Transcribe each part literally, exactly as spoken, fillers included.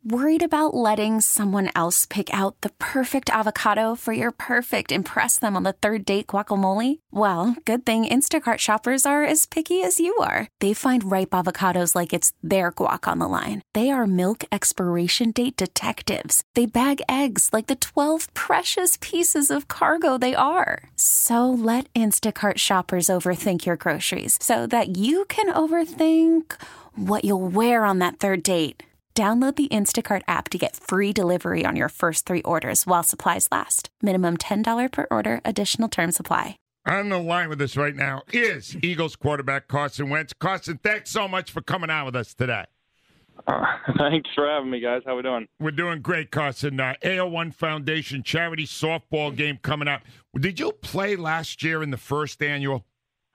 Worried about letting someone else pick out the perfect avocado for your perfect impress them on the third date guacamole? Well, good thing Instacart shoppers are as picky as you are. They find ripe avocados like it's their guac on the line. They are milk expiration date detectives. They bag eggs like the twelve precious pieces of cargo they are. So let Instacart shoppers overthink your groceries so that you can overthink what you'll wear on that third date. Download the Instacart app to get free delivery on your first three orders while supplies last. Minimum ten dollars per order. Additional terms apply. On the line with us right now is Eagles quarterback Carson Wentz. Carson, thanks so much for coming on with us today. Uh, thanks for having me, guys. How we doing? We're doing great, Carson. Uh, A O one Foundation charity softball game coming up. Did you play last year in the first annual?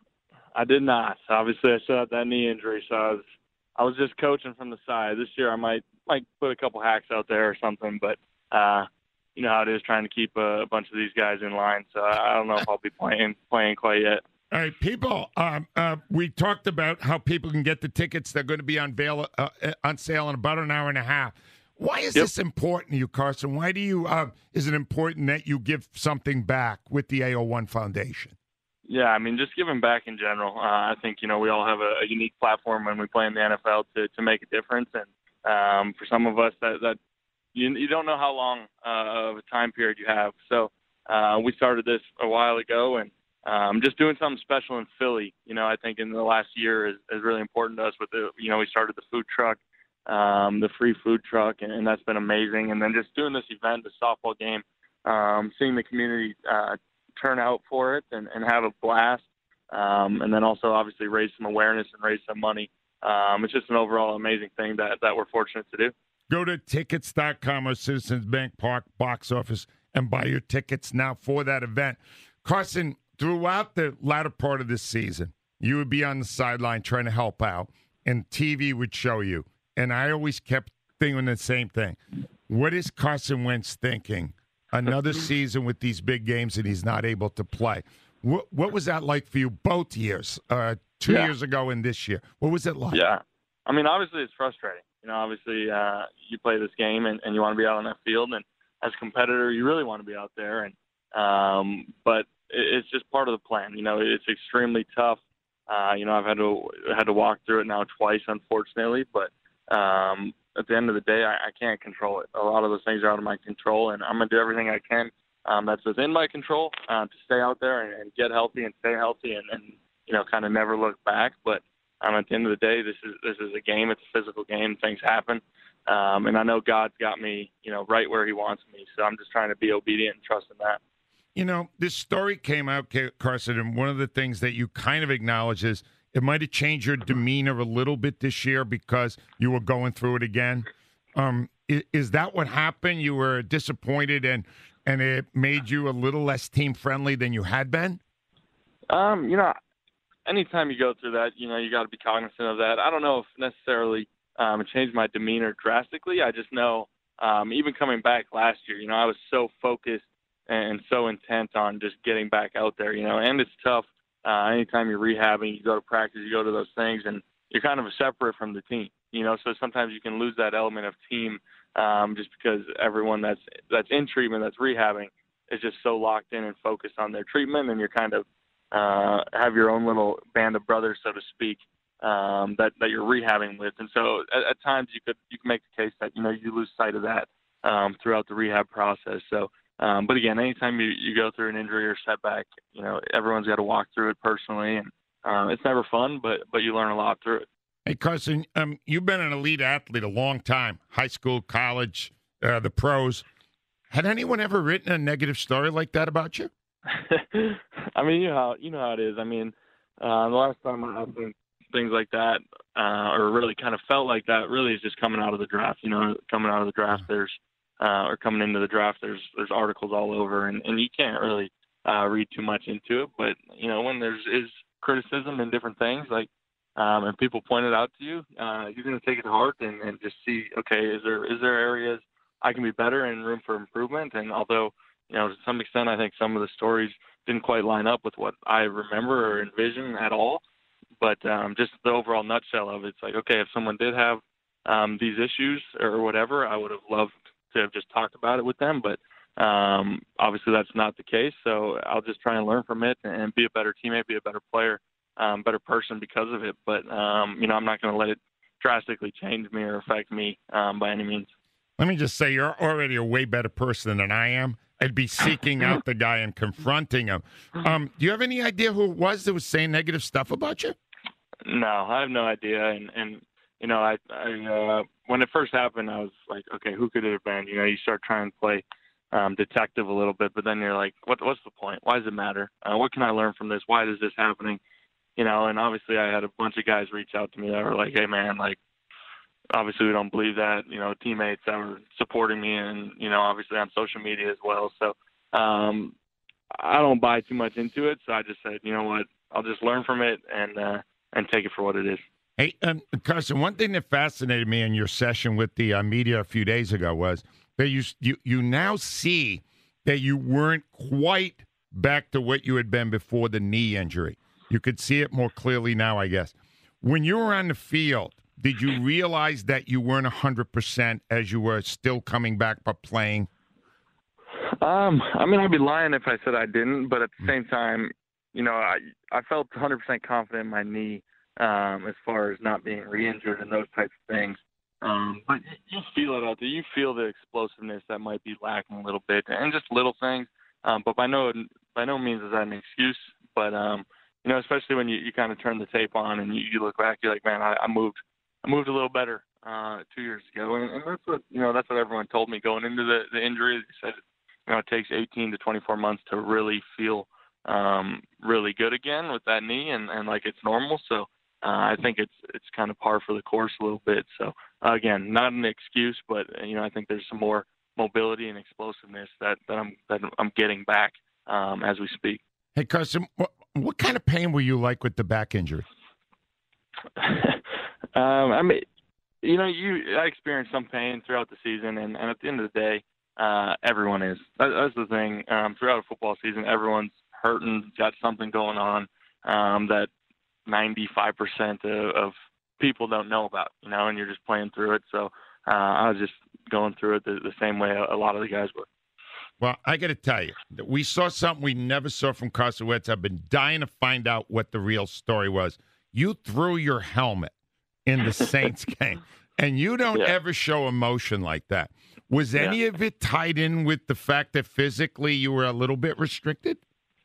I did not. Obviously, I still had that knee injury, so I was I was just coaching from the side. This year I might might put a couple hacks out there or something, but uh, you know how it is trying to keep a, a bunch of these guys in line. So I don't know if I'll be playing playing quite yet. All right, people, um, uh, we talked about how people can get the tickets. They're going to be on, bail, uh, on sale in about an hour and a half. Why is yep. this important to you, Carson? Why do you? Uh, is it important that you give something back with the A O one Foundation? Yeah, I mean, just giving back in general. Uh, I think, you know, we all have a, a unique platform when we play in the N F L to, to make a difference. And um, for some of us, that, that you, you don't know how long uh, of a time period you have. So uh, we started this a while ago, and um, just doing something special in Philly, you know, I think in the last year is, is really important to us. With the, you know, we started the food truck, um, the free food truck, and, and that's been amazing. And then just doing this event, the softball game, um, seeing the community uh, turn out for it and, and have a blast. Um, and then also obviously raise some awareness and raise some money. Um, it's just an overall amazing thing that, that we're fortunate to do. Go to tickets dot com or Citizens Bank Park box office and buy your tickets now for that event. Carson, throughout the latter part of this season, you would be on the sideline trying to help out, and T V would show you. And I always kept thinking the same thing. What is Carson Wentz thinking? Another season with these big games, and he's not able to play. What, what was that like for you both years, uh, two yeah. years ago and this year? What was it like? Yeah. I mean, obviously it's frustrating. You know, obviously uh, you play this game and, and you want to be out on that field. And as a competitor, you really want to be out there. And um, But it, it's just part of the plan. You know, it's extremely tough. Uh, you know, I've had to had to walk through it now twice, unfortunately. But um, at the end of the day, I, I can't control it. A lot of those things are out of my control, and I'm going to do everything I can um, that's within my control uh, to stay out there and, and get healthy and stay healthy and, and you know, kind of never look back. But um, at the end of the day, this is this is a game. It's a physical game. Things happen. Um, and I know God's got me, you know, right where he wants me. So I'm just trying to be obedient and trust in that. You know, this story came out, Carson, and one of the things that you kind of acknowledge is it might have changed your demeanor a little bit this year because you were going through it again. Um, is, is that what happened? You were disappointed and and it made you a little less team-friendly than you had been? Um, you know, anytime you go through that, you know, you got to be cognizant of that. I don't know if necessarily um, it changed my demeanor drastically. I just know um, even coming back last year, you know, I was so focused and so intent on just getting back out there, you know, and it's tough. Uh, anytime you're rehabbing, you go to practice, you go to those things, and you're kind of separate from the team, you know. So sometimes you can lose that element of team um, just because everyone that's that's in treatment, that's rehabbing, is just so locked in and focused on their treatment, and you're kind of uh, have your own little band of brothers, so to speak, um, that that you're rehabbing with. And so at, at times you could you can make the case that you know you lose sight of that um, throughout the rehab process. So. Um, but again, anytime you, you go through an injury or setback, you know, everyone's got to walk through it personally, and um, it's never fun, but but you learn a lot through it. Hey, Carson, um, you've been an elite athlete a long time, high school, college, uh, the pros. Had anyone ever written a negative story like that about you? I mean, you know how you know how it is. I mean, uh, the last time I had things like that, uh, or really kind of felt like that, really is just coming out of the draft. You know, coming out of the draft, there's Uh, or coming into the draft, there's there's articles all over, and, and you can't really uh, read too much into it. But you know, when there's is criticism and different things, like um, and people point it out to you, uh, you're going to take it to heart and, and just see, okay, is there is there areas I can be better and room for improvement? And although you know, to some extent, I think some of the stories didn't quite line up with what I remember or envision at all. But um, just the overall nutshell of it, it's like, okay, if someone did have um, these issues or whatever, I would have loved to have just talked about it with them. But um, obviously that's not the case. So I'll just try and learn from it and be a better teammate, be a better player, um, better person because of it. But, um, you know, I'm not going to let it drastically change me or affect me um, by any means. Let me just say, you're already a way better person than I am. I'd be seeking out the guy and confronting him. Um, do you have any idea who it was that was saying negative stuff about you? No, I have no idea. And, and you know, I, I uh, when it first happened, I was like, okay, who could it have been? You know, you start trying to play um, detective a little bit, but then you're like, what, what's the point? Why does it matter? Uh, what can I learn from this? Why is this happening? You know, and obviously I had a bunch of guys reach out to me that were like, hey, man, like, obviously we don't believe that, you know, teammates that were supporting me and, you know, obviously on social media as well. So um, I don't buy too much into it. So I just said, you know what, I'll just learn from it and uh, and take it for what it is. Hey, um, Carson, one thing that fascinated me in your session with the uh, media a few days ago was that you, you you now see that you weren't quite back to what you had been before the knee injury. You could see it more clearly now, I guess. When you were on the field, did you realize that you weren't one hundred percent as you were still coming back but playing? Um, I mean, I'd be lying if I said I didn't, but at the same time, you know, I I felt one hundred percent confident in my knee um, as far as not being re-injured and those types of things. Um, but you feel it out there. You feel the explosiveness that might be lacking a little bit, and just little things. Um, but by no by no means is that an excuse. But um, you know, especially when you, you kind of turn the tape on and you, you look back, you're like, man, I, I moved. I moved a little better uh, two years ago, and, and that's what you know. That's what everyone told me going into the, the injury. They said, you know, it takes eighteen to twenty-four months to really feel um, really good again with that knee, and, and like it's normal. So uh, I think it's it's kind of par for the course a little bit. So uh, again, not an excuse, but you know, I think there's some more mobility and explosiveness that, that I'm that I'm getting back um, as we speak. Hey, Carson, what, what kind of pain were you like with the back injury? Um, I mean, you know, you I experienced some pain throughout the season, and, and at the end of the day, uh, everyone is. That, that's the thing. Um, throughout a football season, everyone's hurting, got something going on um, that ninety-five percent of, of people don't know about, you know, and you're just playing through it. So uh, I was just going through it the, the same way a, a lot of the guys were. Well, I got to tell you, we saw something we never saw from Carson Wentz. I've been dying to find out what the real story was. You threw your helmet in the Saints game, and you don't yeah. ever show emotion like that. Was yeah. any of it tied in with the fact that physically you were a little bit restricted?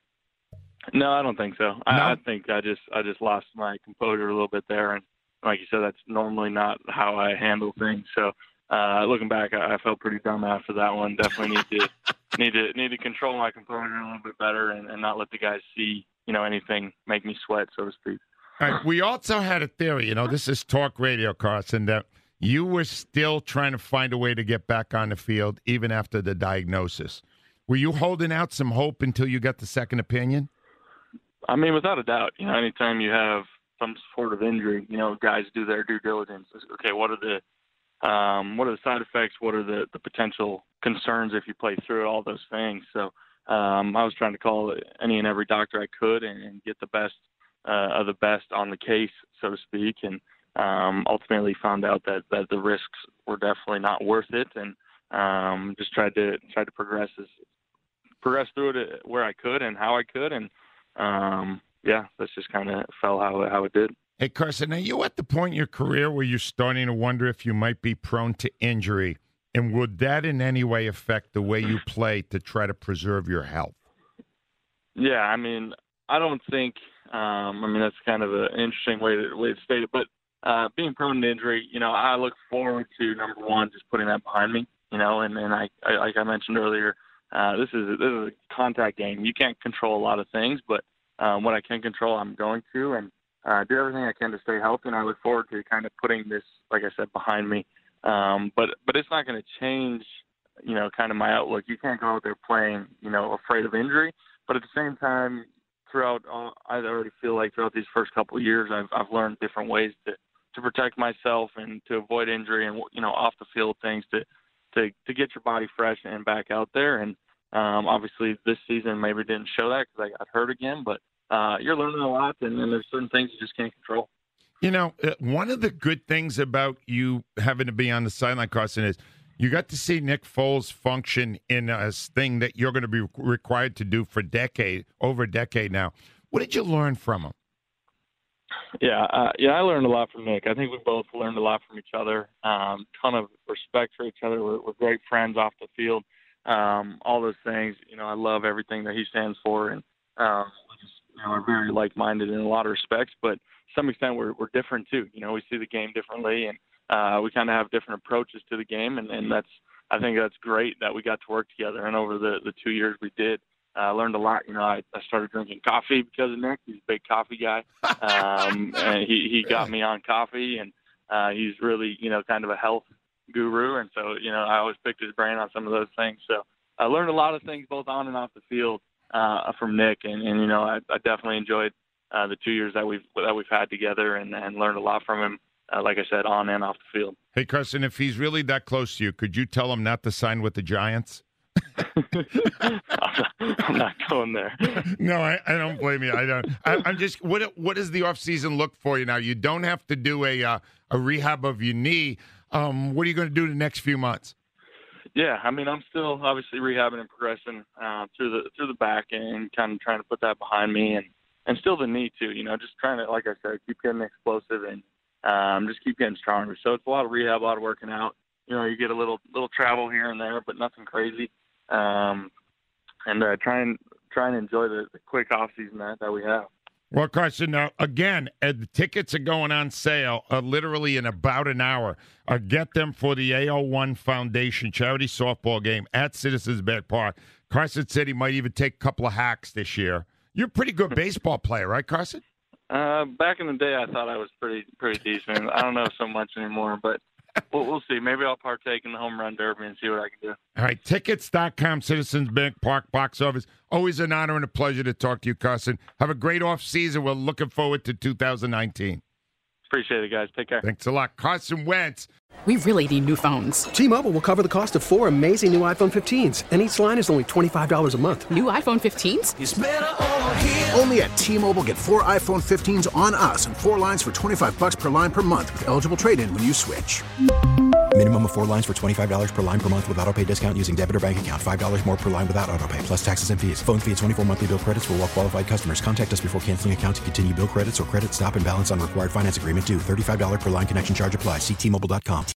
No, I don't think so. No? I, I think I just I just lost my composure a little bit there, and like you said, that's normally not how I handle things. So uh, looking back, I, I felt pretty dumb after that one. Definitely need to need to need to control my composure a little bit better, and, and not let the guys see you know anything make me sweat, so to speak. All right, we also had a theory, you know, this is talk radio, Carson, that you were still trying to find a way to get back on the field even after the diagnosis. Were you holding out some hope until you got the second opinion? I mean, without a doubt, you know, anytime you have some sort of injury, you know, guys do their due diligence. Okay, what are the um, what are the side effects? What are the, the potential concerns if you play through it, all those things. So um, I was trying to call any and every doctor I could and, and get the best Uh, of the best on the case, so to speak, and um, ultimately found out that, that the risks were definitely not worth it, and um, just tried to tried to progress as, progress through it where I could and how I could, and um, yeah, that's just kind of fell how how it did. Hey, Carson, are you at the point in your career where you're starting to wonder if you might be prone to injury, and would that in any way affect the way you play to try to preserve your health? Yeah, I mean, I don't think. Um, I mean, that's kind of an interesting way to, way to state it. But uh, being prone to injury, you know, I look forward to, number one, just putting that behind me, you know, and, and I, I, like I mentioned earlier, uh, this is a, this is a contact game. You can't control a lot of things, but um, what I can control, I'm going to, and uh, do everything I can to stay healthy. And I look forward to kind of putting this, like I said, behind me. Um, but but it's not going to change, you know, kind of my outlook. You can't go out there playing, you know, afraid of injury. But at the same time, throughout, uh, I already feel like throughout these first couple of years, I've I've learned different ways to, to protect myself and to avoid injury and, you know, off the field things to to to get your body fresh and back out there. And um, obviously this season maybe didn't show that because I got hurt again, but uh, you're learning a lot, and, and there's certain things you just can't control. You know, uh, one of the good things about you having to be on the sideline, Carson, is you got to see Nick Foles function in a thing that you're going to be required to do for decade, over a decade now. What did you learn from him? Yeah, uh, yeah, I learned a lot from Nick. I think we both learned a lot from each other. Um, ton of respect for each other. We're, we're great friends off the field. Um, all those things. You know, I love everything that he stands for, and um, we just, you know, we're very like-minded in a lot of respects. But to some extent, we're we're different too. You know, we see the game differently, and uh, we kind of have different approaches to the game, and, and that's I think that's great that we got to work together. And over the the two years we did. I uh, learned a lot. You know, I, I started drinking coffee because of Nick. He's a big coffee guy. Um, and he, he got me on coffee, and uh, he's really, you know, kind of a health guru. And so, you know, I always picked his brain on some of those things. So I learned a lot of things both on and off the field uh, from Nick. And, and you know, I, I definitely enjoyed uh, the two years that we've that we've had together, and, and learned a lot from him, uh, like I said, on and off the field. Hey, Carson, if he's really that close to you, could you tell him not to sign with the Giants? I'm not going there. No, I, I don't blame you. I don't. I, I'm just. What What does the off season look for you now? You don't have to do a uh, a rehab of your knee. Um, what are you going to do the next few months? Yeah, I mean, I'm still obviously rehabbing and progressing uh, through the through the back, and kind of trying to put that behind me, and and still the knee too. You know, just trying to, like I said, keep getting explosive and um, just keep getting stronger. So it's a lot of rehab, a lot of working out. You know, you get a little little travel here and there, but nothing crazy. Um, and uh, try and try and enjoy the, the quick off season that, that we have. Well, Carson, uh, again, uh, the tickets are going on sale uh, literally in about an hour. Uh, get them for the A O one Foundation charity softball game at Citizens Bank Park. Carson said he might even take a couple of hacks this year. You're a pretty good baseball player, right, Carson? Uh, back in the day, I thought I was pretty pretty decent. I don't know so much anymore, but We'll, we'll see. Maybe I'll partake in the home run derby and see what I can do. All right. Tickets dot com, Citizens Bank Park box office. Always an honor and a pleasure to talk to you, Carson. Have a great off season. We're looking forward to two thousand nineteen. Appreciate it, guys. Take care. Thanks a lot. Carson Wentz. We really need new phones. T-Mobile will cover the cost of four amazing new iPhone fifteens, and each line is only twenty-five dollars a month. New iPhone fifteens? It's better over here. Only at T-Mobile, get four iPhone fifteens on us and four lines for twenty-five bucks per line per month with eligible trade-in when you switch. Minimum of four lines for twenty-five dollars per line per month with autopay discount using debit or bank account. five dollars more per line without autopay, plus taxes and fees. Phone fee at twenty-four monthly bill credits for well-qualified customers. Contact us before canceling account to continue bill credits or credit stop and balance on required finance agreement due. thirty-five dollars per line connection charge applies. See T Mobile dot com.